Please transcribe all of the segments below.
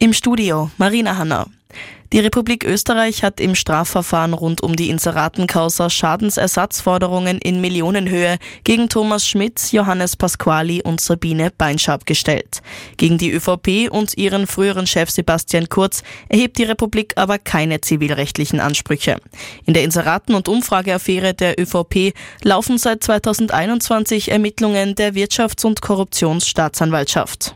Im Studio Marina Hanna. Die Republik Österreich hat im Strafverfahren rund um die Inseratencausa Schadensersatzforderungen in Millionenhöhe gegen Thomas Schmidt, Johannes Pasquali und Sabine Beinschab gestellt. Gegen die ÖVP und ihren früheren Chef Sebastian Kurz erhebt die Republik aber keine zivilrechtlichen Ansprüche. In der Inseraten- und Umfrageaffäre der ÖVP laufen seit 2021 Ermittlungen der Wirtschafts- und Korruptionsstaatsanwaltschaft.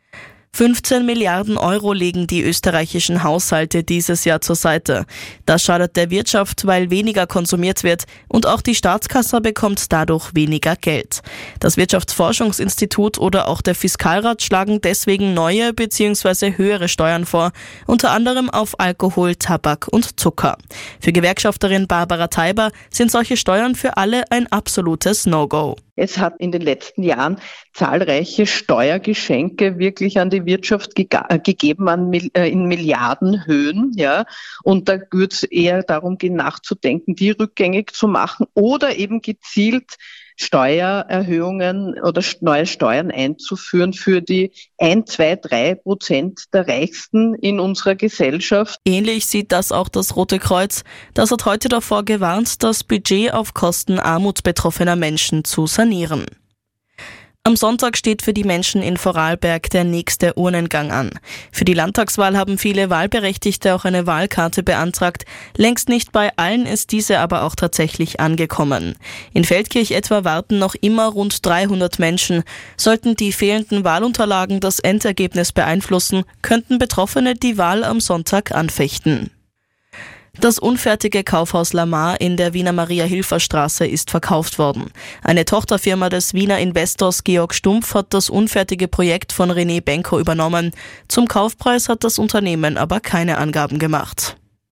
15 Milliarden Euro legen die österreichischen Haushalte dieses Jahr zur Seite. Das schadet der Wirtschaft, weil weniger konsumiert wird und auch die Staatskasse bekommt dadurch weniger Geld. Das Wirtschaftsforschungsinstitut oder auch der Fiskalrat schlagen deswegen neue bzw. höhere Steuern vor, unter anderem auf Alkohol, Tabak und Zucker. Für Gewerkschafterin Barbara Teiber sind solche Steuern für alle ein absolutes No-Go. Es hat in den letzten Jahren zahlreiche Steuergeschenke wirklich an die Wirtschaft gegeben in Milliardenhöhen, ja. Und da wird es eher darum gehen, nachzudenken, die rückgängig zu machen oder eben gezielt Steuererhöhungen oder neue Steuern einzuführen für die 1, 2, 3% der Reichsten in unserer Gesellschaft. Ähnlich sieht das auch das Rote Kreuz. Das hat heute davor gewarnt, das Budget auf Kosten armutsbetroffener Menschen zu sanieren. Am Sonntag steht für die Menschen in Vorarlberg der nächste Urnengang an. Für die Landtagswahl haben viele Wahlberechtigte auch eine Wahlkarte beantragt. Längst nicht bei allen ist diese aber auch tatsächlich angekommen. In Feldkirch etwa warten noch immer rund 300 Menschen. Sollten die fehlenden Wahlunterlagen das Endergebnis beeinflussen, könnten Betroffene die Wahl am Sonntag anfechten. Das unfertige Kaufhaus Lamar in der Wiener Maria-Hilfer-Straße ist verkauft worden. Eine Tochterfirma des Wiener Investors Georg Stumpf hat das unfertige Projekt von René Benko übernommen. Zum Kaufpreis hat das Unternehmen aber keine Angaben gemacht.